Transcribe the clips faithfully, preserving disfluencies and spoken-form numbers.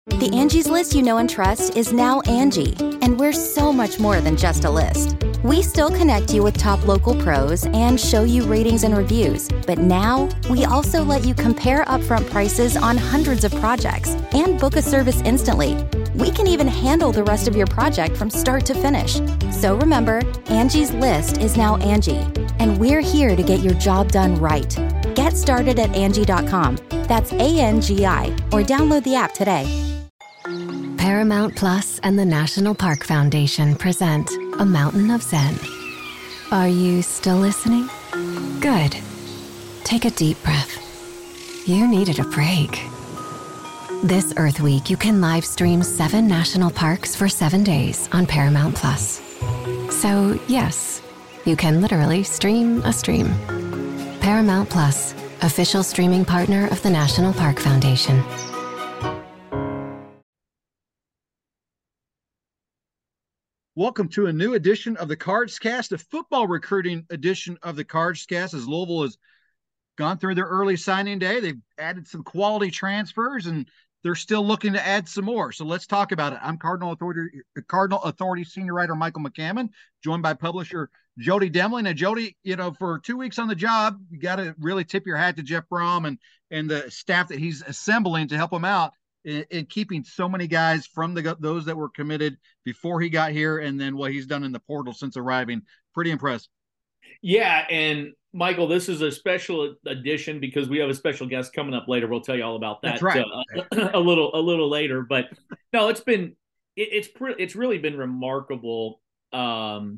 The Angie's List you know and trust is now Angie, and we're so much more than just a list. We still connect you with top local pros and show you ratings and reviews, but now we also let you compare upfront prices on hundreds of projects and book a service instantly. We can even handle the rest of your project from start to finish. So remember, Angie's List is now Angie, and we're here to get your job done right. Get started at Angie dot com. That's A N G I, or download the app today. Paramount Plus and the National Park Foundation present A Mountain of Zen. Are you still listening? Good. Take a deep breath. You needed a break. This Earth Week, you can live stream seven national parks for seven days on Paramount Plus. So, yes, you can literally stream a stream. Paramount Plus, official streaming partner of the National Park Foundation. Welcome to a new edition of the Cards Cast, a football recruiting edition of the Cards Cast, as Louisville has gone through their early signing day. They've added some quality transfers, and they're still looking to add some more. So let's talk about it. I'm Cardinal Authority, Cardinal Authority senior writer Michael McCammon, joined by publisher Jody Demling. And Jody, you know, for two weeks on the job, you got to really tip your hat to Jeff Brom and and the staff that he's assembling to help him out in, in keeping so many guys from the those that were committed before he got here, and then what he's done in the portal since arriving. Pretty impressive. Yeah, and Michael, this is a special edition because we have a special guest coming up later. We'll tell you all about that. That's right. uh, a little a little later. But no, it's been it, it's pre- it's really been remarkable um,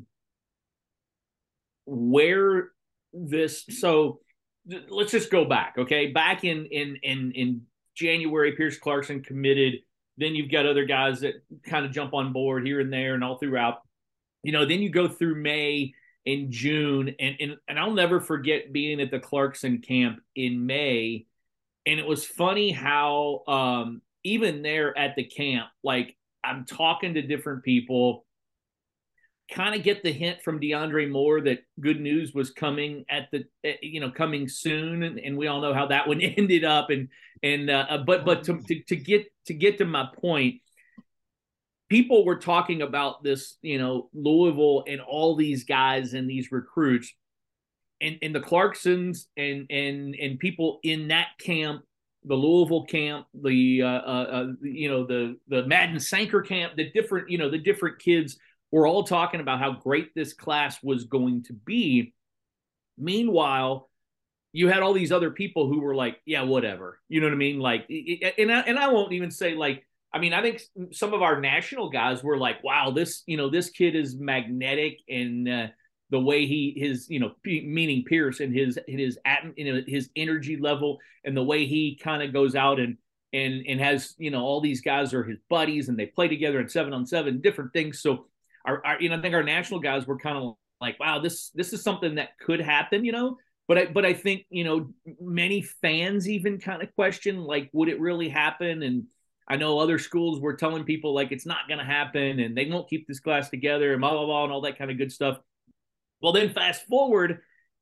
where this. So let's just go back, okay? Back in in in in January, Pierce Clarkson committed. Then you've got other guys that kind of jump on board here and there and all throughout. You know, then you go through May in June, and, and and I'll never forget being at the Clarkson camp in May, and it was funny how um, even there at the camp, like I'm talking to different people, kind of get the hint from DeAndre Moore that good news was coming at the you know coming soon, and, and we all know how that one ended up, and and uh, but but to, to to get to get to my point. People were talking about this, you know, Louisville and all these guys and these recruits, and, and the Clarksons and and and people in that camp, the Louisville camp, the uh, uh, you know the the Madden Sanker camp, the different you know the different kids were all talking about how great this class was going to be. Meanwhile, you had all these other people who were like, yeah, whatever, you know what I mean? Like, and I, and I won't even say like. I mean, I think some of our national guys were like, wow, this, you know, this kid is magnetic, and uh, the way he, his, you know, P- meaning Pierce, and his, his, you know, his energy level, and the way he kind of goes out and, and, and has, you know, all these guys are his buddies, and they play together in seven on seven, different things. So our, our you know, I think our national guys were kind of like, wow, this, this is something that could happen, you know, but I, but I think, you know, many fans even kind of question, like, would it really happen? And I know other schools were telling people like it's not going to happen and they won't keep this class together and blah, blah, blah, and all that kind of good stuff. Well, then fast forward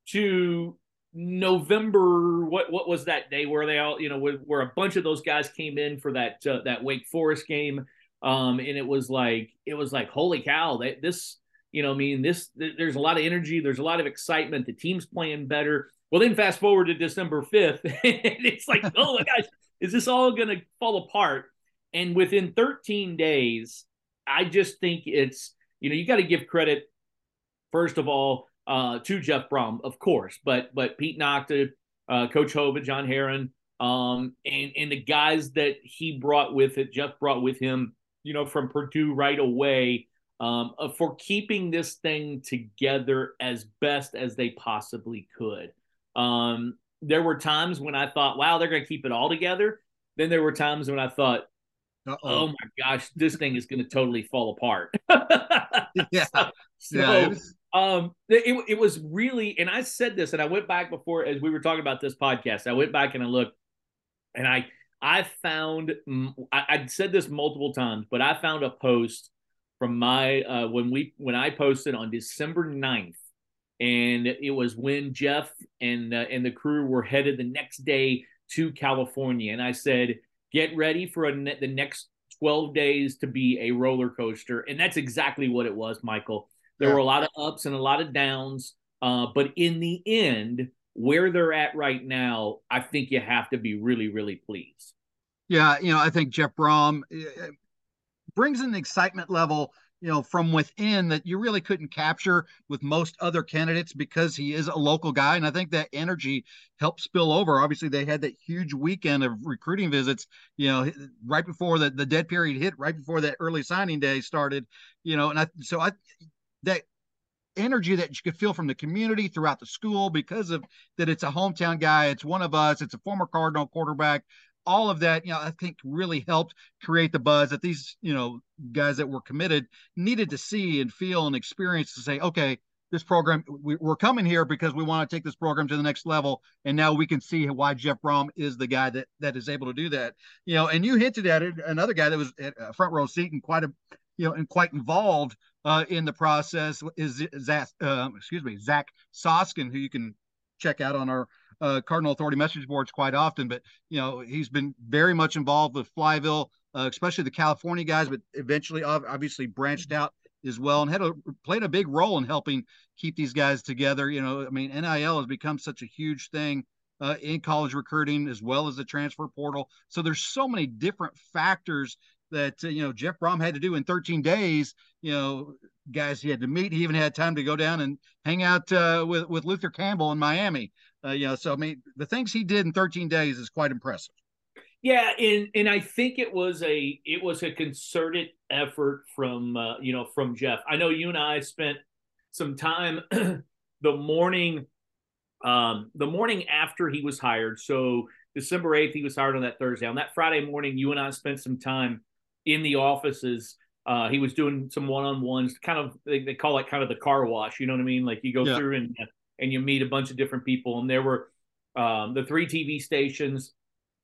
to November. What what was that day where they all, you know, where, where a bunch of those guys came in for that uh, that Wake Forest game. Um, and it was like, it was like, holy cow, that this, you know, I mean, this, there's a lot of energy. There's a lot of excitement. The team's playing better. Well, then fast forward to December fifth. And it's like, oh my gosh, is this all going to fall apart? And within thirteen days, I just think it's, you know, you got to give credit, first of all, uh, to Jeff Brom, of course, but but Pete Nocta, uh, Coach Hova, John Herron, um, and, and the guys that he brought with it, Jeff brought with him, you know, from Purdue right away, um, uh, for keeping this thing together as best as they possibly could. Um, there were times when I thought, wow, they're going to keep it all together. Then there were times when I thought, Uh-oh. oh my gosh, this thing is going to totally fall apart. yeah. So, so yeah, it was... um, it, it was really, and I said this, and I went back before, as we were talking about this podcast, I went back and I looked, and I, I found, I, I'd said this multiple times, but I found a post from my, uh, when we, when I posted on December ninth, and it was when Jeff and, uh, and the crew were headed the next day to California. And I said, get ready for a ne- the next twelve days to be a roller coaster. And that's exactly what it was, Michael. There Yeah. were a lot of ups and a lot of downs. Uh, but in the end, where they're at right now, I think you have to be really, really pleased. Yeah, you know, I think Jeff Brom brings an excitement level, you know, from within that you really couldn't capture with most other candidates because he is a local guy. And I think that energy helped spill over. Obviously, they had that huge weekend of recruiting visits, you know, right before the, the dead period hit, right before that early signing day started, you know, and I, so I, that energy that you could feel from the community throughout the school because of that it's a hometown guy, it's one of us, it's a former Cardinal quarterback, all of that, you know, I think really helped create the buzz that these, you know, guys that were committed needed to see and feel and experience to say, okay, this program, we, we're coming here because we want to take this program to the next level. And now we can see why Jeff Brom is the guy that, that is able to do that, you know, and you hinted at it, another guy that was at a front row seat and quite a, you know, and quite involved uh, in the process is Zach, uh, excuse me, Zach Soskin, who you can check out on our uh, Cardinal Authority message boards quite often. But, you know, he's been very much involved with Flyville, uh, especially the California guys, but eventually obviously branched out as well and had a, played a big role in helping keep these guys together. You know, I mean, N I L has become such a huge thing uh, in college recruiting as well as the transfer portal. So there's so many different factors that, uh, you know, Jeff Brom had to do in thirteen days, you know, guys he had to meet. He even had time to go down and hang out uh, with, with Luther Campbell in Miami. Uh, you know, so, I mean, the things he did in thirteen days is quite impressive. Yeah. And, and I think it was a, it was a concerted effort from, uh, you know, from Jeff. I know you and I spent some time the morning, um, the morning after he was hired. So December eighth, he was hired on that Thursday. On that Friday morning, you and I spent some time in the offices. Uh, he was doing some one-on-ones, kind of, they, they call it kind of the car wash. You know what I mean? Like you go yeah. through and, and you meet a bunch of different people. And there were um, the three T V stations,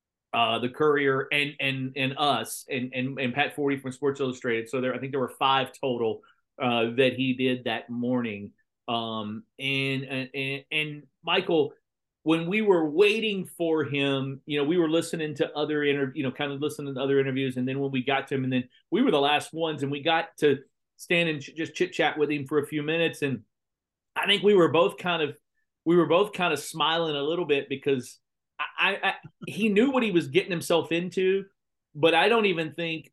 uh, the Courier and, and, and us and, and, and Pat Forty from Sports Illustrated. So there, I think there were five total uh, that he did that morning. Um, and, and, and Michael, when we were waiting for him, you know, we were listening to other interviews, you know, kind of listening to other interviews. And then when we got to him, and then we were the last ones, and we got to stand and ch- just chit chat with him for a few minutes. And I think we were both kind of, we were both kind of smiling a little bit because I, I, I he knew what he was getting himself into, but I don't even think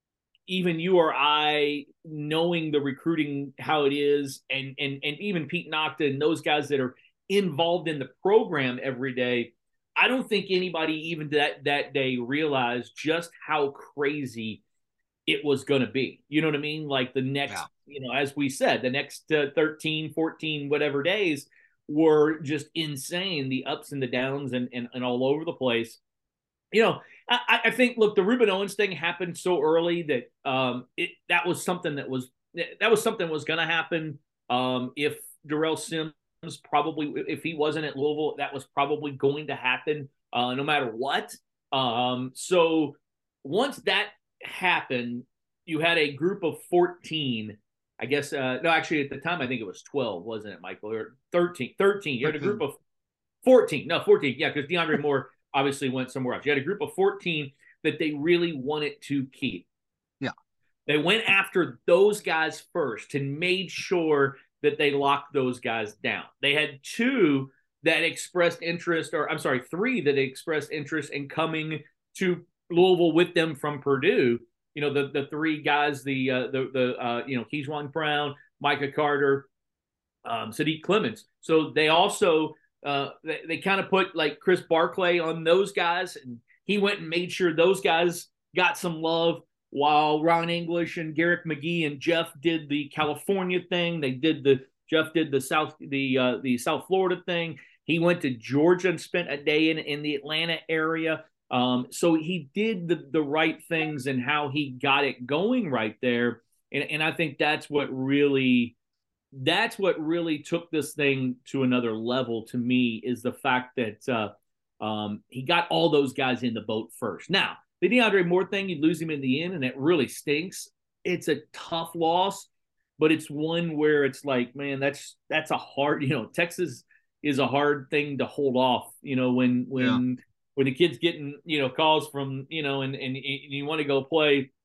even you or I, knowing the recruiting, how it is, and, and, and even Pete Nocta and those guys that are involved in the program every day, I don't think anybody even that that day realized just how crazy it was going to be. You know what I mean? Like the next, yeah. you know, as we said, the next uh, thirteen, fourteen, whatever days were just insane. The ups and the downs and, and, and all over the place. You know, I, I think, look, the Ruben Owens thing happened so early that um, it that was something that was, that was something was going to happen. Um, if Darrell Sims probably, if he wasn't at Louisville, that was probably going to happen uh, no matter what. Um, so once that happened, you had a group of fourteen, I guess, uh, no, actually at the time, I think it was twelve, wasn't it, Michael? Or thirteen, thirteen. You had a group of fourteen, no, fourteen. Yeah, because DeAndre Moore obviously went somewhere else. You had a group of fourteen that they really wanted to keep. Yeah. They went after those guys first and made sure that they locked those guys down. They had two that expressed interest, or I'm sorry, three that expressed interest in coming to Louisville with them from Purdue. You know, the the three guys, the uh, the the uh, you know, Keyshawn Brown, Micah Carter, um, Sadiq Clements. So they also uh, they, they kind of put like Chris Barclay on those guys, and he went and made sure those guys got some love. While Ron English and Garrick McGee and Jeff did the California thing, they did the Jeff did the South the uh, the South Florida thing. He went to Georgia and spent a day in in the Atlanta area. Um, so he did the the right things and how he got it going right there. And and I think that's what really that's what really took this thing to another level to me, is the fact that uh, um, he got all those guys in the boat first. Now, the DeAndre Moore thing, you lose him in the end, and it really stinks. It's a tough loss, but it's one where it's like, man, that's that's a hard, you know, Texas is a hard thing to hold off, you know, when when yeah. when the kid's getting, you know, calls from, you know, and, and, and you want to go play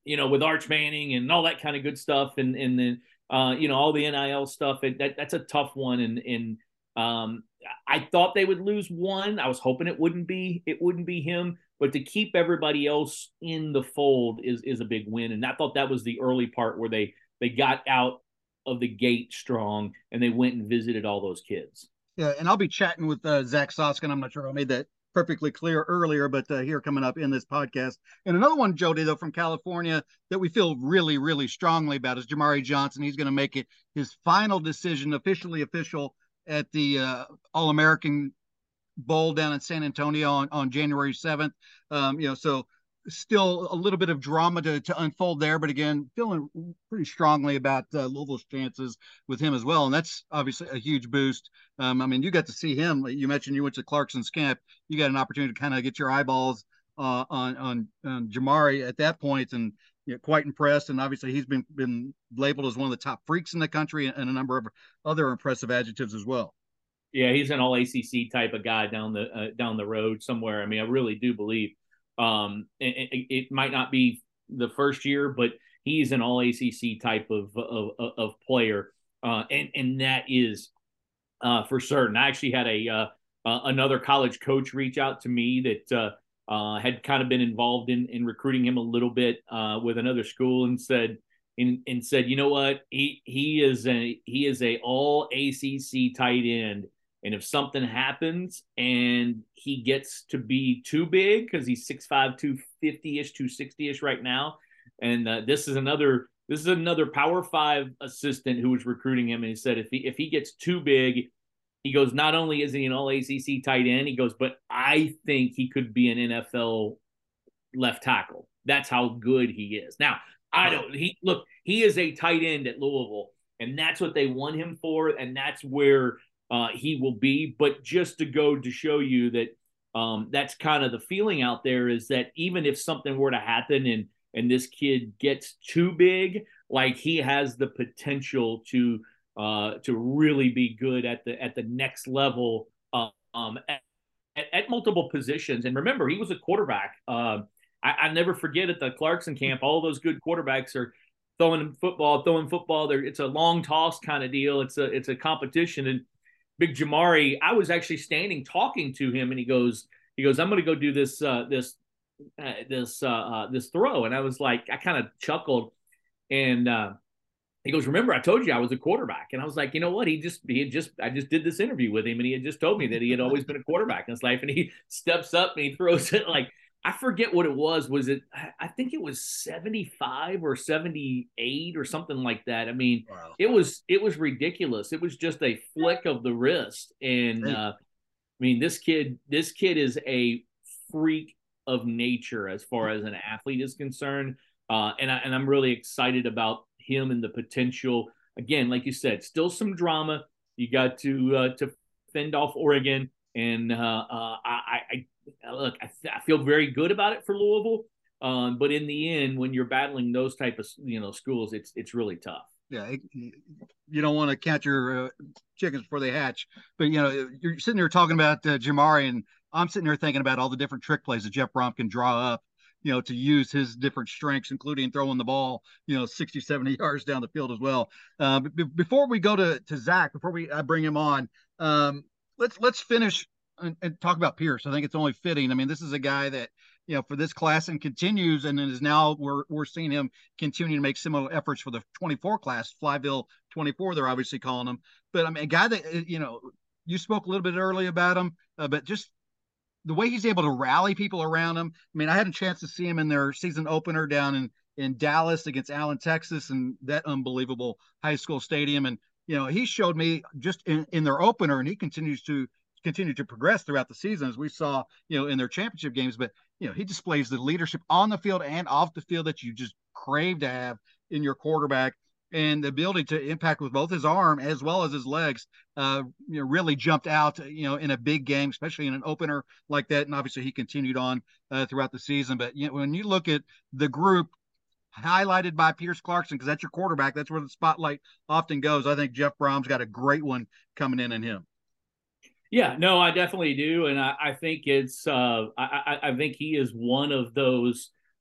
you know, with Arch Manning and all that kind of good stuff, and and then uh, you know, all the N I L stuff. It, that that's a tough one, and and um, I thought they would lose one. I was hoping it wouldn't be it wouldn't be him, but to keep everybody else in the fold is is a big win. And I thought that was the early part where they they got out of the gate strong and they went and visited all those kids. Yeah, and I'll be chatting with uh, Zach Soskin. I'm not sure I made that perfectly clear earlier, but uh, here coming up in this podcast. And another one, Jody, though, from California that we feel really, really strongly about is Jamari Johnson. He's going to make it his final decision, officially official, at the uh, All-American Bowl down in San Antonio on, on January seventh. Um, you know, so still a little bit of drama to, to unfold there, but again, feeling pretty strongly about uh, Louisville's chances with him as well. And that's obviously a huge boost. Um, I mean, you got to see him. You mentioned you went to Clarkson's camp. You got an opportunity to kind of get your eyeballs uh, on, on, on Jamari at that point, and you know, quite impressed. And obviously he's been, been labeled as one of the top freaks in the country, and a number of other impressive adjectives as well. Yeah, he's an all A C C type of guy down the uh, down the road somewhere. I mean, I really do believe um, it, it, it might not be the first year, but he's an all A C C type of of, of player, uh, and and that is uh, for certain. I actually had a uh, uh, another college coach reach out to me that uh, uh, had kind of been involved in in recruiting him a little bit uh, with another school, and said. And, and said, you know what, he he is a he is a all A C C tight end. And if something happens and he gets to be too big, because he's six five, two fifty-ish, two sixty-ish right now, and uh, this is another this is another Power Five assistant who was recruiting him, and he said if he if he gets too big, he goes, not only is he an all A C C tight end, he goes, but I think he could be an N F L left tackle. That's how good he is. Now, I don't he look, he is a tight end at Louisville, and that's what they want him for, and that's where Uh, he will be. But just to go to show you that um, that's kind of the feeling out there, is that even if something were to happen and and this kid gets too big, like he has the potential to uh, to really be good at the at the next level uh, um, at, at multiple positions. And remember, he was a quarterback. Uh, I, I never forget at the Clarkson camp, all those good quarterbacks are throwing football, throwing football. There, it's a long toss kind of deal. It's a it's a competition. And Big Jamari, I was actually standing talking to him, and he goes, he goes, I'm going to go do this, uh, this, uh, this, uh, uh, this throw. And I was like, I kind of chuckled, and uh, he goes, remember, I told you I was a quarterback. And I was like, you know what? He just, he had just, I just did this interview with him, and he had just told me that he had always been a quarterback in his life. And he steps up and he throws it like, I forget what it was. Was it, I think it was seventy-five or seventy-eight or something like that. I mean, wow. it was, it was ridiculous. It was just a flick of the wrist. And uh, I mean, this kid, this kid is a freak of nature as far as an athlete is concerned. Uh, and I, and I'm really excited about him and the potential. Again, like you said, still some drama. You got to, uh, to fend off Oregon. And uh, uh, I, I, look, I, I feel very good about it for Louisville, um, but in the end, when you're battling those type of you know schools, it's it's really tough. Yeah, it, you don't want to count your uh, chickens before they hatch. But you know, you're sitting there talking about uh, Jamari, and I'm sitting there thinking about all the different trick plays that Jeff Brom can draw up, you know, to use his different strengths, including throwing the ball, you know, sixty, seventy yards down the field as well. Uh, b- before we go to to Zach, before we I bring him on, um, let's let's finish. And, and talk about Pierce. I think it's only fitting. I mean, this is a guy that, you know, for this class and continues, and is now we're we're seeing him continue to make similar efforts for the twenty-four class, Flyville twenty-four. They're obviously calling him, but I mean, a guy that, you know, you spoke a little bit earlier about him, uh, but just the way he's able to rally people around him. I mean, I had a chance to see him in their season opener down in in Dallas against Allen, Texas, and that unbelievable high school stadium. And you know, he showed me just in, in their opener, and he continues to. continue to progress throughout the season, as we saw, you know, in their championship games. But, you know, he displays the leadership on the field and off the field that you just crave to have in your quarterback, and the ability to impact with both his arm as well as his legs, uh, you know, really jumped out, you know, in a big game, especially in an opener like that. And obviously he continued on uh, throughout the season. But, you know, when you look at the group highlighted by Pierce Clarkson, because that's your quarterback, that's where the spotlight often goes. I think Jeff Brom's got a great one coming in in him. Yeah, no, I definitely do, and I, I think it's uh, I, I think he is one of those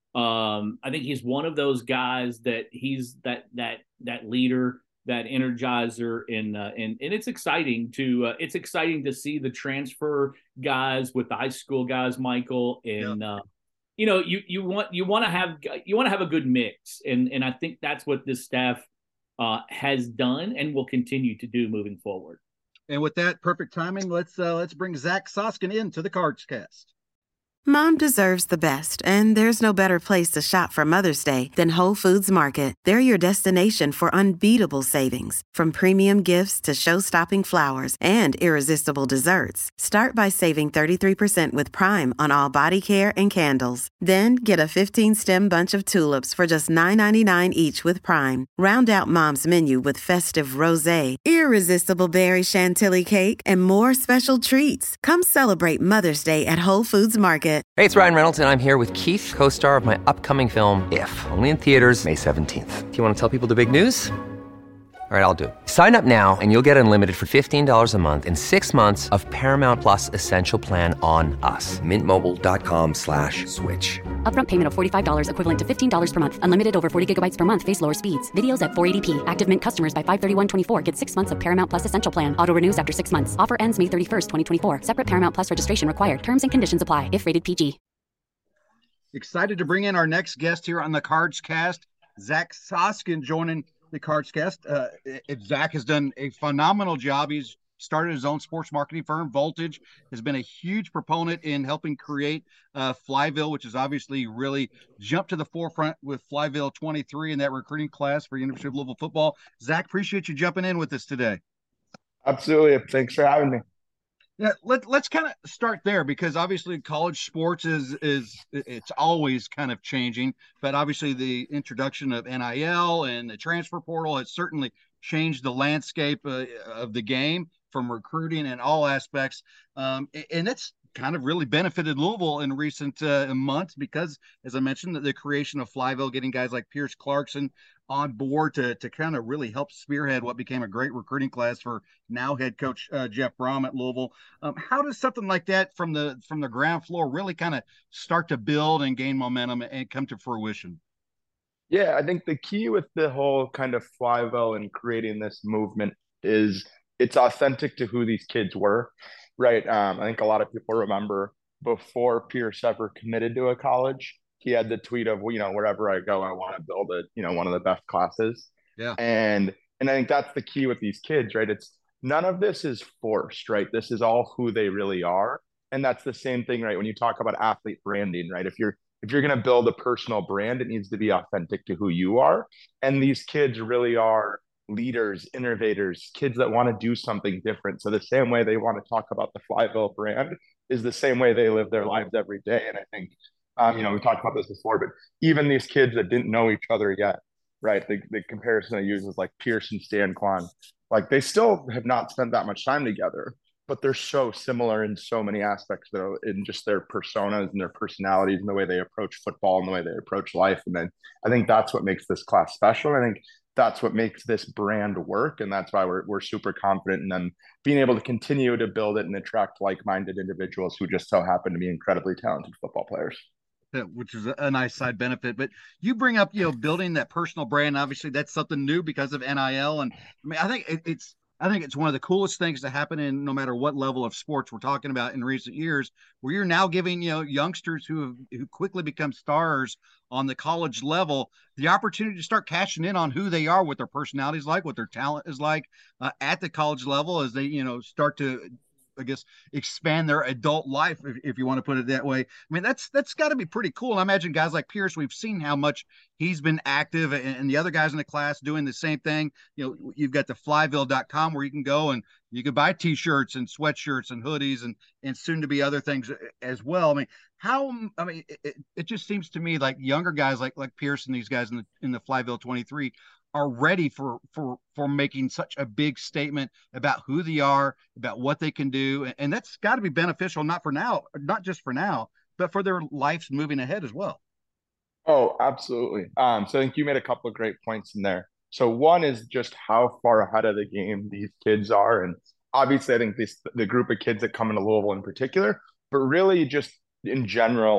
Um, I think he's one of those guys that he's that that that leader, that energizer, and uh, and and it's exciting to uh, it's exciting to see the transfer guys with the high school guys, Michael, and Yeah. uh, you know you you want you want to have you want to have a good mix, and and I think that's what this staff uh, has done and will continue to do moving forward. And with that perfect timing, let's uh, let's bring Zach Soskin into the Cards Cast. Mom deserves the best, and there's no better place to shop for Mother's Day than Whole Foods Market. They're your destination for unbeatable savings, from premium gifts to show-stopping flowers and irresistible desserts. Start by saving thirty-three percent with Prime on all body care and candles. Then get a fifteen-stem bunch of tulips for just nine ninety-nine each with Prime. Round out Mom's menu with festive rosé, irresistible berry chantilly cake, and more special treats. Come celebrate Mother's Day at Whole Foods Market. Hey, it's Ryan Reynolds, and I'm here with Keith, co-star of my upcoming film, If, only in theaters May seventeenth. Do you want to tell people the big news? All right, I'll do it. Sign up now and you'll get unlimited for fifteen dollars a month and six months of Paramount Plus Essential Plan on us. Mint Mobile dot com slash switch. Upfront payment of forty-five dollars equivalent to fifteen dollars per month. Unlimited over forty gigabytes per month. Face lower speeds. Videos at four eighty p. Active Mint customers by five thirty-one twenty-four get six months of Paramount Plus Essential Plan. Auto renews after six months. Offer ends May thirty-first, twenty twenty-four. Separate Paramount Plus registration required. Terms and conditions apply if rated P G. Excited to bring in our next guest here on the Cards Cast, Zach Soskin, joining the Cards Cast. Uh, it, Zach has done a phenomenal job. He's started his own sports marketing firm. Voltage has been a huge proponent in helping create uh, Flyville, which has obviously really jumped to the forefront with Flyville twenty-three in that recruiting class for University of Louisville football. Zach, appreciate you jumping in with us today. Absolutely. Thanks for having me. Yeah, let, let's kind of start there, because obviously college sports is is it's always kind of changing, but obviously the introduction of N I L and the transfer portal has certainly changed the landscape uh, of the game from recruiting and all aspects, um, and that's kind of really benefited Louisville in recent uh, months because, as I mentioned, the, the creation of Flyville, getting guys like Pierce Clarkson on board to to kind of really help spearhead what became a great recruiting class for now head coach uh, Jeff Brom at Louisville. Um, how does something like that from the from the ground floor really kind of start to build and gain momentum and come to fruition? Yeah, I think the key with the whole kind of Flyville and creating this movement is it's authentic to who these kids were, right? Um, I think a lot of people remember before Pierce ever committed to a college, he had the tweet of, you know, wherever I go, I want to build a, you know, one of the best classes. Yeah. And, and I think that's the key with these kids, right? It's none of this is forced, right? This is all who they really are. And that's the same thing, right? When you talk about athlete branding, right? If you're, if you're going to build a personal brand, it needs to be authentic to who you are. And these kids really are leaders, innovators, kids that want to do something different. So the same way they want to talk about the Flyville brand is the same way they live their lives every day. And I think, Um, you know, we talked about this before, but even these kids that didn't know each other yet, right? The, the comparison I use is like Pierce and Stan Kwan. Like they still have not spent that much time together, but they're so similar in so many aspects, though, in just their personas and their personalities and the way they approach football and the way they approach life. And then I think that's what makes this class special. I think that's what makes this brand work. And that's why we're, we're super confident in them being able to continue to build it and attract like-minded individuals who just so happen to be incredibly talented football players. Which is a nice side benefit. But you bring up, you know, building that personal brand. Obviously, that's something new because of N I L. And I mean, I think it, it's I think it's one of the coolest things to happen in no matter what level of sports we're talking about in recent years, where you're now giving, you know, youngsters who have, who quickly become stars on the college level the opportunity to start cashing in on who they are, what their personality is like, what their talent is like uh, at the college level as they, you know, start to, I guess, expand their adult life, if, if you want to put it that way. I mean, that's that's got to be pretty cool. And I imagine guys like Pierce, we've seen how much he's been active, and, and the other guys in the class doing the same thing. You know, you've got the flyville dot com where you can go and you can buy T-shirts and sweatshirts and hoodies and and soon to be other things as well. I mean, how? I mean, it, it just seems to me like younger guys like like Pierce and these guys in the in the Flyville twenty-three are ready for for for making such a big statement about who they are, about what they can do, and, and that's got to be beneficial, not for now, not just for now, but for their lives moving ahead as well. Oh, absolutely. Um, so I think you made a couple of great points in there. So one is just how far ahead of the game these kids are, and obviously I think this the group of kids that come into Louisville in particular, but really just in general,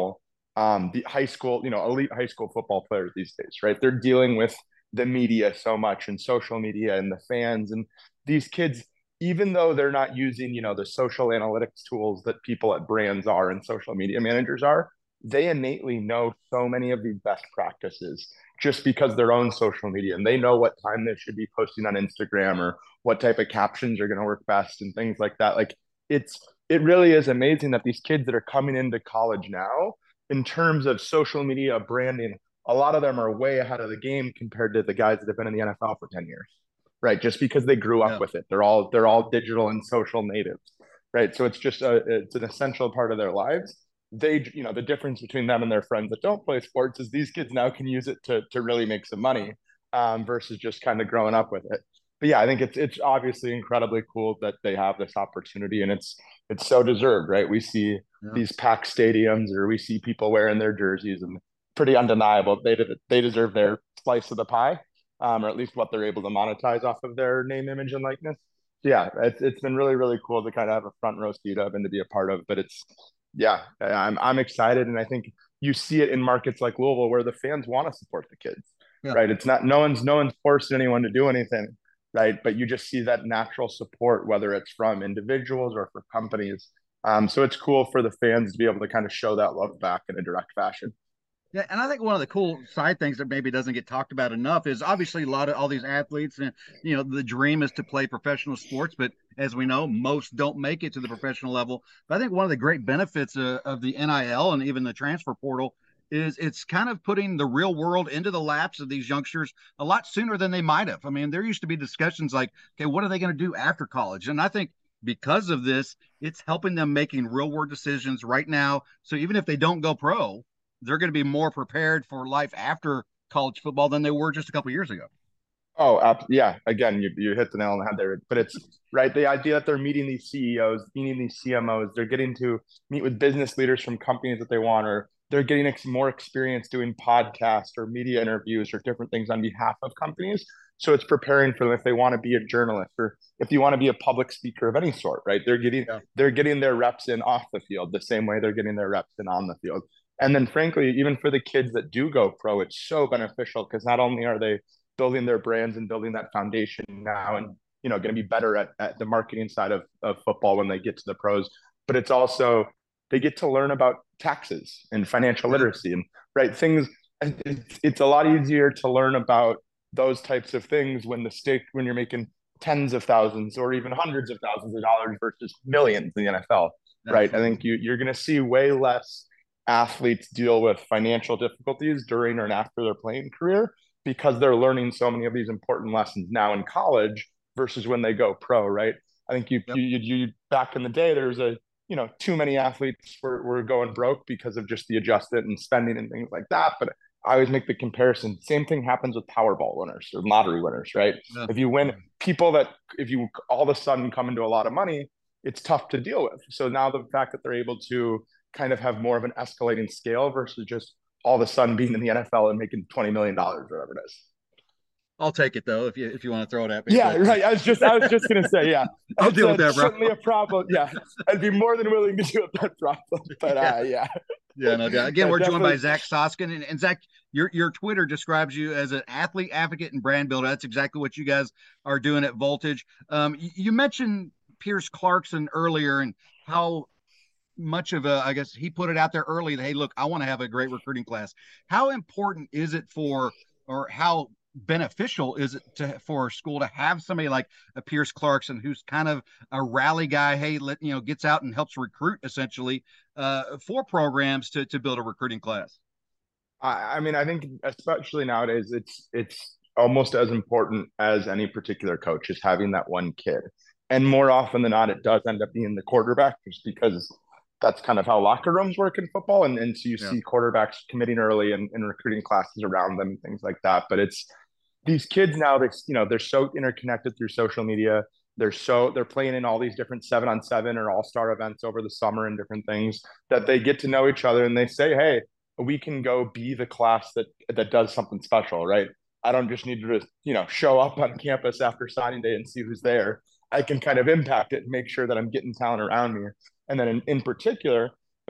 um, the high school, you know, elite high school football players these days, right? They're dealing with the media so much and social media and the fans. And these kids, even though they're not using, you know, the social analytics tools that people at brands are and social media managers are, they innately know so many of these best practices just because their own social media, and they know what time they should be posting on Instagram or what type of captions are going to work best and things like that. Like it's, it really is amazing that these kids that are coming into college now, in terms of social media branding, a lot of them are way ahead of the game compared to the guys that have been in the N F L for ten years, right? Just because they grew up Yeah. with it. They're all, they're all digital and social natives, right? So it's just a, it's an essential part of their lives. They, you know, the difference between them and their friends that don't play sports is these kids now can use it to, to really make some money, um, versus just kind of growing up with it. But yeah, I think it's, it's obviously incredibly cool that they have this opportunity, and it's, it's so deserved, right? We see Yeah. these packed stadiums, or we see people wearing their jerseys, and pretty undeniable. They did, they deserve their slice of the pie, um, or at least what they're able to monetize off of their name, image, and likeness. So yeah, it's, it's been really, really cool to kind of have a front row seat of and to be a part of, but it's, yeah, I'm I'm excited, and I think you see it in markets like Louisville where the fans want to support the kids, Yeah. right? It's not, no one's no one's forcing anyone to do anything, right? But you just see that natural support, whether it's from individuals or for companies. Um, so it's cool for the fans to be able to kind of show that love back in a direct fashion. Yeah, and I think one of the cool side things that maybe doesn't get talked about enough is obviously a lot of all these athletes, and you know, the dream is to play professional sports, but as we know, most don't make it to the professional level. But I think one of the great benefits uh, of the N I L and even the transfer portal is it's kind of putting the real world into the laps of these youngsters a lot sooner than they might have. I mean, there used to be discussions like, okay, what are they going to do after college? And I think because of this, it's helping them making real world decisions right now. So even if they don't go pro, they're going to be more prepared for life after college football than they were just a couple years ago. Oh, uh, yeah. Again, you, you hit the nail on the head there. But it's right. The idea that they're meeting these C E Os, meeting these C M Os, they're getting to meet with business leaders from companies that they want, or they're getting ex- more experience doing podcasts or media interviews or different things on behalf of companies. So it's preparing for them if they want to be a journalist or if you want to be a public speaker of any sort, right? They're getting yeah. they're getting their reps in off the field the same way they're getting their reps in on the field. And then frankly, even for the kids that do go pro, it's so beneficial because not only are they building their brands and building that foundation now and, you know, going to be better at, at the marketing side of, of football when they get to the pros, but it's also, they get to learn about taxes and financial literacy and right things. It's, it's a lot easier to learn about those types of things when the stake, when you're making tens of thousands or even hundreds of thousands of dollars versus millions in the N F L, right? Absolutely. I think you, you're going to see way less athletes deal with financial difficulties during or after their playing career because they're learning so many of these important lessons now in college versus when they go pro, right? I think you, yep. you, you, you back in the day, there was a, you know, too many athletes were, were going broke because of just the adjustment and spending and things like that. But I always make the comparison. Same thing happens with Powerball winners or lottery winners, right? Yeah. If you win, people that, if you all of a sudden come into a lot of money, it's tough to deal with. So now the fact that they're able to kind of have more of an escalating scale versus just all of a sudden being in the N F L and making twenty million dollars or whatever it is. I'll take it though, if you if you want to throw it at me. Yeah, but... right. I was just I was just gonna say, yeah. I'll it's, deal with that, bro. Certainly a problem. Yeah, I'd be more than willing to deal with that problem. But yeah, uh, yeah. Yeah, no doubt. Again, we're definitely... joined by Zach Soskin, and, and Zach, your your Twitter describes you as an athlete, advocate, and brand builder. That's exactly what you guys are doing at Voltage. Um, you, you mentioned Pierce Clarkson earlier and how much of a, I guess he put it out there early that, hey, look, I want to have a great recruiting class. How important is it for, or how beneficial is it to for a school to have somebody like a Pierce Clarkson who's kind of a rally guy, hey, let you know, gets out and helps recruit essentially uh, for programs to to build a recruiting class? I, I mean, I think especially nowadays, it's it's almost as important as any particular coach is having that one kid. And more often than not, it does end up being the quarterback just because that's kind of how locker rooms work in football. And, and so you yeah. see quarterbacks committing early and, and recruiting classes around them and things like that. But it's these kids now, they, you know, they're so interconnected through social media. They're so, they're playing in all these different seven on seven or all-star events over the summer and different things that they get to know each other. And they say, hey, we can go be the class that, that does something special, right? I don't just need to, you know, show up on campus after signing day and see who's there. I can kind of impact it and make sure that I'm getting talent around me. And then in, in particular,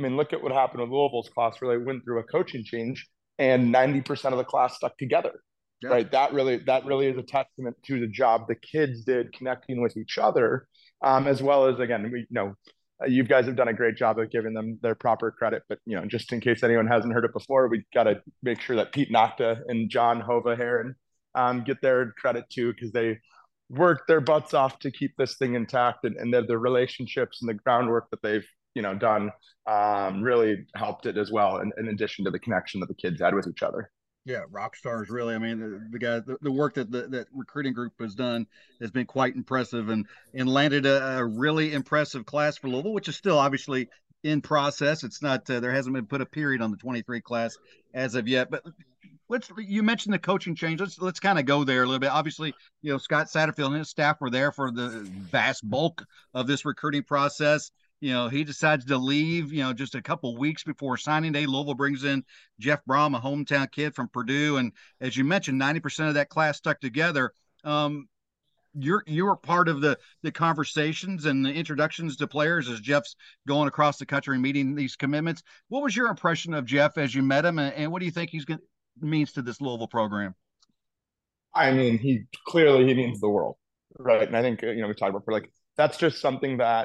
I mean, look at what happened with Louisville's class, where they went through a coaching change and ninety percent of the class stuck together. Yeah. Right. That really, that really is a testament to the job the kids did connecting with each other, um, as well as, again, we you know, you guys have done a great job of giving them their proper credit. But, you know, just in case anyone hasn't heard it before, we got to make sure that Pete Nocta and John Hova Heron um, get their credit too, because they worked their butts off to keep this thing intact, and, and the, the relationships and the groundwork that they've, you know, done um, really helped it as well. In, in addition to the connection that the kids had with each other. Yeah, rock stars, really. I mean, the, the guy, the, the work that the that recruiting group has done has been quite impressive, and and landed a, a really impressive class for Louisville, which is still obviously in process. It's not uh, there hasn't been put a period on the twenty-three class as of yet. But let's you mentioned the coaching change. Let's let's kind of go there a little bit. Obviously, you know, Scott Satterfield and his staff were there for the vast bulk of this recruiting process. You know, he decides to leave, you know, just a couple weeks before signing day. Louisville brings in Jeff Brom, a hometown kid from Purdue. And as you mentioned, ninety percent of that class stuck together. Um, you're, you were part of the, the conversations and the introductions to players as Jeff's going across the country and meeting these commitments. What was your impression of Jeff as you met him? And, and what do you think he's going means to this Louisville program? I mean, he clearly, he means the world, right? And I think, you know, we talked about for like, that's just something that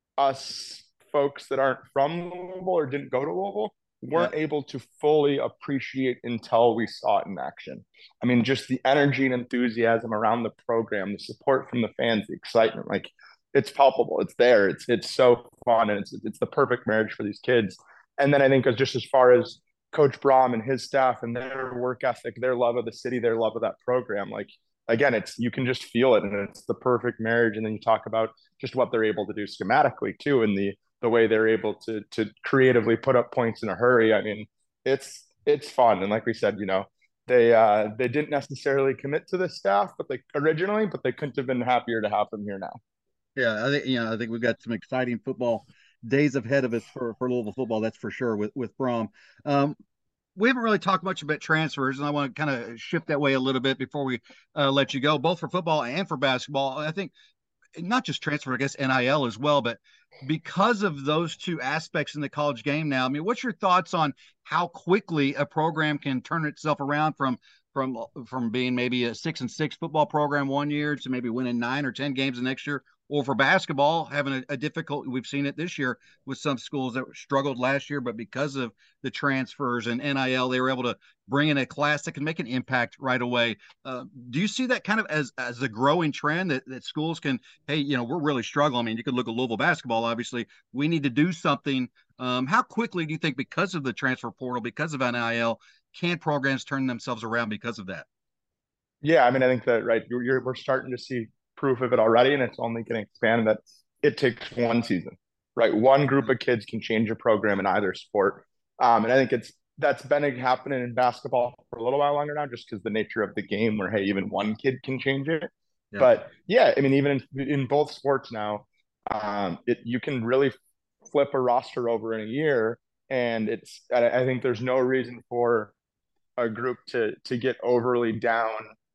us folks that aren't from Louisville or didn't go to Louisville weren't yeah. able to fully appreciate until we saw it in action. I mean, just the energy and enthusiasm around the program, the support from the fans, the excitement, like it's palpable. It's there. It's it's so fun, and it's it's the perfect marriage for these kids. And then I think just as far as Coach Brom and his staff and their work ethic, their love of the city, their love of that program, like again, it's you can just feel it, and it's the perfect marriage. And then you talk about just what they're able to do schematically too, and the the way they're able to to creatively put up points in a hurry. I mean, it's it's fun. And like we said, you know, they uh, they didn't necessarily commit to this staff, but they originally, but they couldn't have been happier to have them here now. Yeah, I think you know, I think we've got some exciting football days ahead of us for for Louisville football. That's for sure with with Brom. Um, we haven't really talked much about transfers, and I want to kind of shift that way a little bit before we uh, let you go, both for football and for basketball. I think not just transfer, I guess N I L as well, but because of those two aspects in the college game now, I mean, what's your thoughts on how quickly a program can turn itself around from from from being maybe a six and six football program one year to maybe winning nine or ten games the next year? Or for basketball, having a, a difficult, we've seen it this year with some schools that struggled last year, but because of the transfers and N I L, they were able to bring in a class that can make an impact right away. Uh, do you see that kind of as as a growing trend that, that schools can, hey, you know, we're really struggling. I mean, you could look at Louisville basketball, obviously. We need to do something. Um, how quickly do you think, because of the transfer portal, because of N I L, can programs turn themselves around because of that? Yeah, I mean, I think that, right, you're, you're, we're starting to see proof of it already, and it's only going to expand. That it takes one season, right? One group of kids can change a program in either sport. Um, and I think it's that's been happening in basketball for a little while longer now, just because the nature of the game where, hey, even one kid can change it. Yeah. But yeah, I mean, even in, in both sports now, um, it, you can really flip a roster over in a year. And it's, I, I think there's no reason for a group to, to get overly down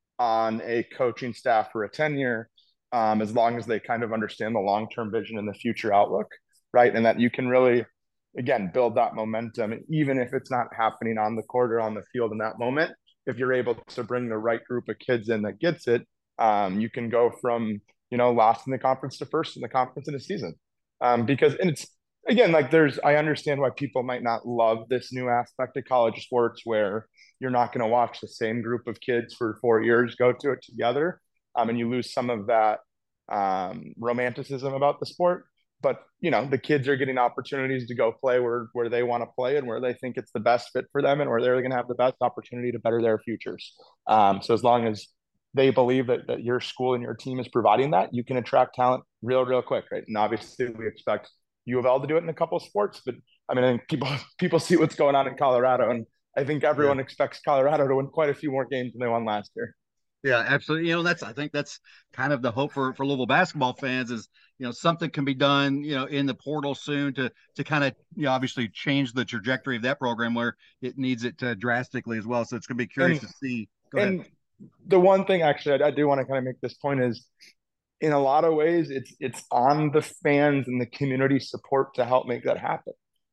on a coaching staff for a tenure, um, as long as they kind of understand the long-term vision and the future outlook, right? And that you can really, again, build that momentum, even if it's not happening on the court or on the field in that moment. If you're able to bring the right group of kids in that gets it, um, you can go from, you know, last in the conference to first in the conference in a season. Um, because, and it's, again, like there's, I understand why people might not love this new aspect of college sports where you're not going to watch the same group of kids for four years go to it together. Um, and you lose some of that um, romanticism about the sport. But, you know, the kids are getting opportunities to go play where, where they want to play and where they think it's the best fit for them and where they're going to have the best opportunity to better their futures. Um, so as long as they believe that, that your school and your team is providing that, you can attract talent real, real quick, right? And obviously we expect U of L to do it in a couple of sports, but I mean, I think people people see what's going on in Colorado, and I think everyone yeah. expects Colorado to win quite a few more games than they won last year. Yeah, absolutely. You know, that's I think that's kind of the hope for, for Louisville basketball fans is, you know, something can be done, you know, in the portal soon to to kind of, you know, obviously change the trajectory of that program where it needs it uh, drastically as well. So it's going to be curious and, to see. Go and ahead. The one thing, actually, I, I do want to kind of make this point is, in a lot of ways, it's it's on the fans and the community support to help make that happen,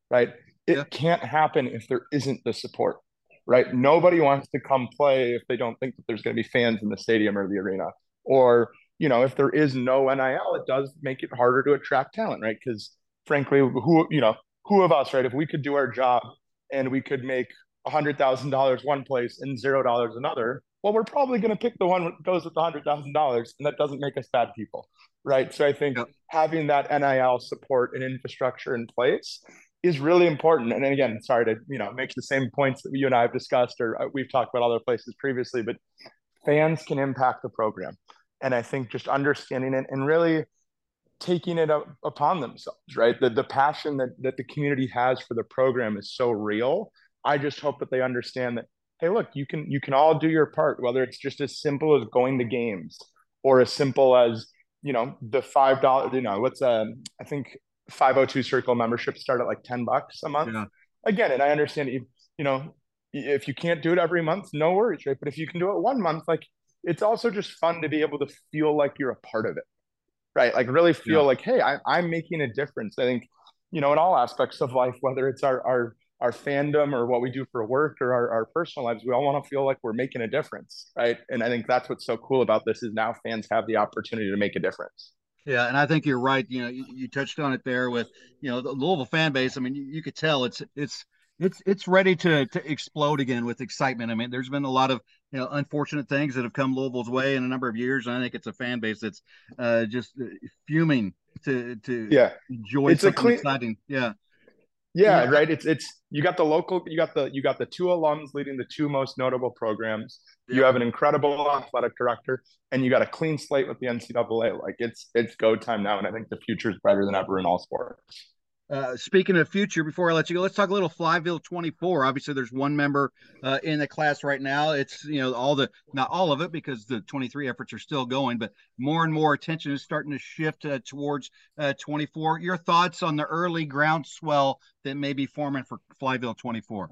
right? It Yeah. can't happen if there isn't the support, right? Nobody wants to come play if they don't think that there's going to be fans in the stadium or the arena. Or, you know, if there is no N I L, it does make it harder to attract talent, right? Because frankly, who, you know, who of us, right? If we could do our job and we could make one hundred thousand dollars one place and zero dollars another, well, we're probably going to pick the one that goes with the one hundred thousand dollars, and that doesn't make us bad people, right? So I think Yep. having that N I L support and infrastructure in place is really important. And then again, sorry to, you know, make the same points that you and I have discussed, or we've talked about other places previously, but fans can impact the program. And I think just understanding it and really taking it up upon themselves, right? The, the passion that, that the community has for the program is so real. I just hope that they understand that, hey, look, you can, you can all do your part, whether it's just as simple as going to games or as simple as, you know, the five dollars, you know, what's, uh, I think five oh two Circle membership start at like ten bucks a month. Yeah. Again, and I understand, you, you know, if you can't do it every month, no worries, right? But if you can do it one month, like, it's also just fun to be able to feel like you're a part of it, right? Like really feel yeah. like, hey, I, I'm making a difference. I think, you know, in all aspects of life, whether it's our, our, our fandom or what we do for work or our, our personal lives, we all want to feel like we're making a difference, right? And I think that's what's so cool about this is now fans have the opportunity to make a difference. Yeah, and I think you're right. You know, you, you touched on it there with, you know, the Louisville fan base. I mean, you, you could tell it's it's it's it's ready to to explode again with excitement. I mean, there's been a lot of, you know, unfortunate things that have come Louisville's way in a number of years, and I think it's a fan base that's uh, just fuming to to yeah. enjoy it's something a clean, exciting. Yeah. Yeah, yeah, right. It's it's you got the local, you got the you got the two alums leading the two most notable programs. Yep. You have an incredible athletic director, and you got a clean slate with the N C double A. Like it's it's go time now, and I think the future is brighter than ever in all sports. Uh, speaking of future, before I let you go, let's talk a little Flyville twenty-four. Obviously, there's one member uh, in the class right now. It's, you know, all the, not all of it because the twenty-three efforts are still going, but more and more attention is starting to shift uh, towards uh, twenty-four. Your thoughts on the early groundswell that may be forming for Flyville twenty-four?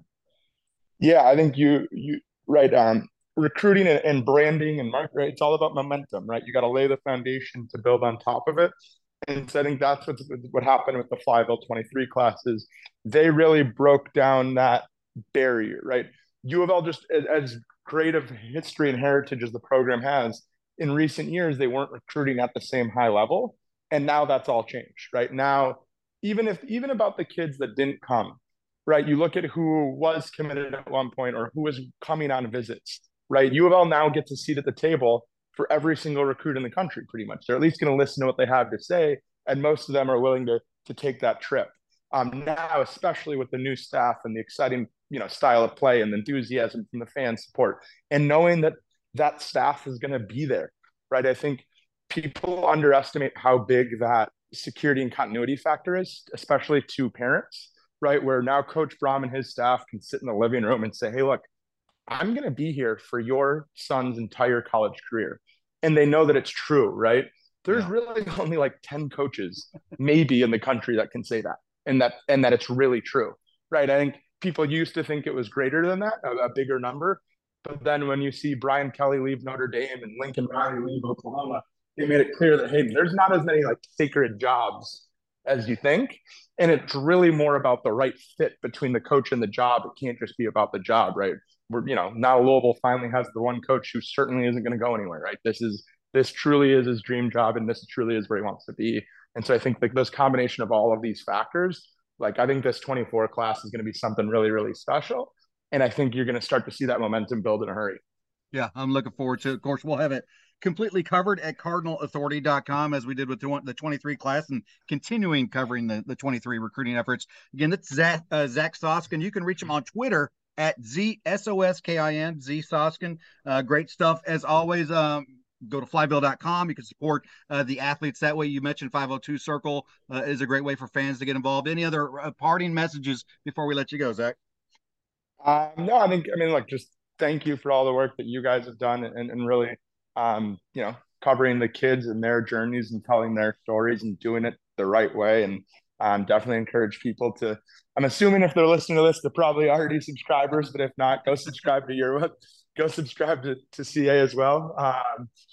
Yeah, I think you, you right. Um, recruiting and, and branding and market, right? It's all about momentum, right? You got to lay the foundation to build on top of it. And so I think that's what, what happened with the Flyville twenty-three classes. They really broke down that barrier, right? U of L, just as great of history and heritage as the program has, in recent years, they weren't recruiting at the same high level. And now that's all changed, right? Now, even if, even about the kids that didn't come, right? You look at who was committed at one point or who was coming on visits, right? U of L now gets a seat at the table for every single recruit in the country, pretty much. They're at least going to listen to what they have to say, and most of them are willing to to take that trip. Um, now, especially with the new staff and the exciting, you know, style of play and the enthusiasm from the fan support, and knowing that that staff is going to be there, right? I think people underestimate how big that security and continuity factor is, especially to parents, right? Where now Coach Brom and his staff can sit in the living room and say, hey, look, I'm going to be here for your son's entire college career. And they know that it's true, right? There's yeah. really only like ten coaches maybe in the country that can say that and that and that it's really true, right? I think people used to think it was greater than that, a, a bigger number. But then when you see Brian Kelly leave Notre Dame and Lincoln Riley leave Oklahoma, they made it clear that, hey, there's not as many like sacred jobs as you think. And it's really more about the right fit between the coach and the job. It can't just be about the job, right? We're, you know, now Louisville finally has the one coach who certainly isn't going to go anywhere, right? This is, this truly is his dream job, and this truly is where he wants to be. And so I think like this combination of all of these factors, like I think this twenty-four class is going to be something really, really special. And I think you're going to start to see that momentum build in a hurry. Yeah, I'm looking forward to it. Of course, we'll have it completely covered at cardinal authority dot com as we did with the twenty-three class, and continuing covering the, the twenty-three recruiting efforts. Again, that's Zach, uh, Zach Soskin. You can reach him on Twitter at Z S O S K I N, Z Soskin. Uh, great stuff as always. Um, go to flyville dot com. You can support uh, the athletes that way. You mentioned five oh two Circle uh, is a great way for fans to get involved. Any other uh, parting messages before we let you go, Zach? Um, no, I think, I mean, like, just thank you for all the work that you guys have done and, and really, um, you know, covering the kids and their journeys and telling their stories and doing it the right way. And um, definitely encourage people to, I'm assuming if they're listening to this, they're probably already subscribers, but if not, go subscribe to your, go subscribe to, to C A as well. Um,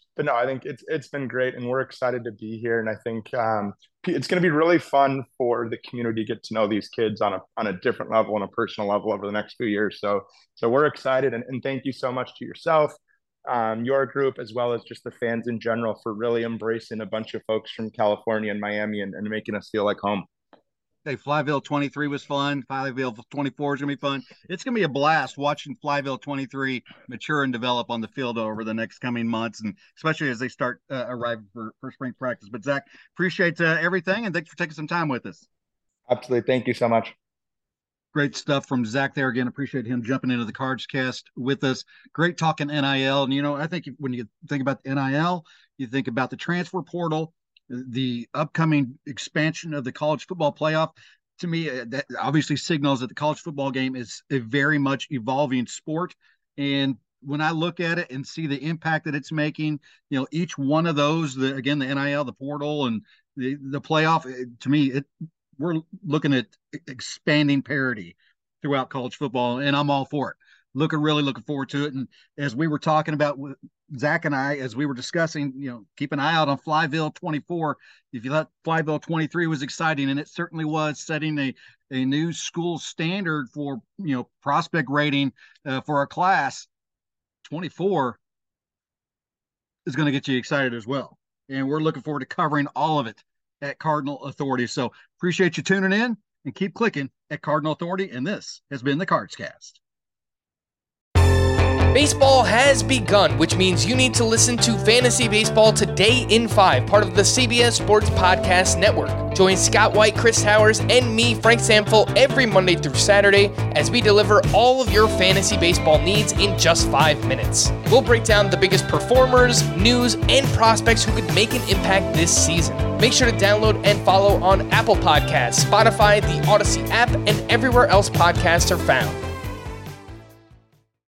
but no, I think it's it's been great, and we're excited to be here. And I think um, it's going to be really fun for the community to get to know these kids on a on a different level, on a personal level over the next few years. So so we're excited, and, and thank you so much to yourself, um, your group, as well as just the fans in general for really embracing a bunch of folks from California and Miami and, and making us feel like home. Hey, Flyville twenty-three was fun. Flyville twenty-four is going to be fun. It's going to be a blast watching Flyville twenty-three mature and develop on the field over the next coming months, and especially as they start uh, arriving for, for spring practice. But, Zach, appreciate uh, everything, and thanks for taking some time with us. Absolutely. Thank you so much. Great stuff from Zach there. Again, appreciate him jumping into the Cards Cast with us. Great talking N I L. And, you know, I think when you think about the N I L, you think about the transfer portal, the upcoming expansion of the college football playoff. To me, that obviously signals that the college football game is a very much evolving sport. And when I look at it and see the impact that it's making, you know, each one of those, the, again, the N I L, the portal, and the, the playoff, to me, it, we're looking at expanding parity throughout college football, and I'm all for it. Looking, really looking forward to it. And as we were talking about, Zach and I, as we were discussing, you know, keep an eye out on Flyville twenty-four. If you thought Flyville twenty-three was exciting, and it certainly was, setting a, a new school standard for, you know, prospect rating uh, for a class, twenty-four is going to get you excited as well. And we're looking forward to covering all of it at Cardinal Authority. So appreciate you tuning in, and keep clicking at Cardinal Authority. And this has been the Cards Cast. Baseball has begun, which means you need to listen to Fantasy Baseball Today in five, part of the C B S Sports Podcast Network. Join Scott White, Chris Towers, and me, Frank Samfel, every Monday through Saturday as we deliver all of your fantasy baseball needs in just five minutes. We'll break down the biggest performers, news, and prospects who could make an impact this season. Make sure to download and follow on Apple Podcasts, Spotify, the Odyssey app, and everywhere else podcasts are found.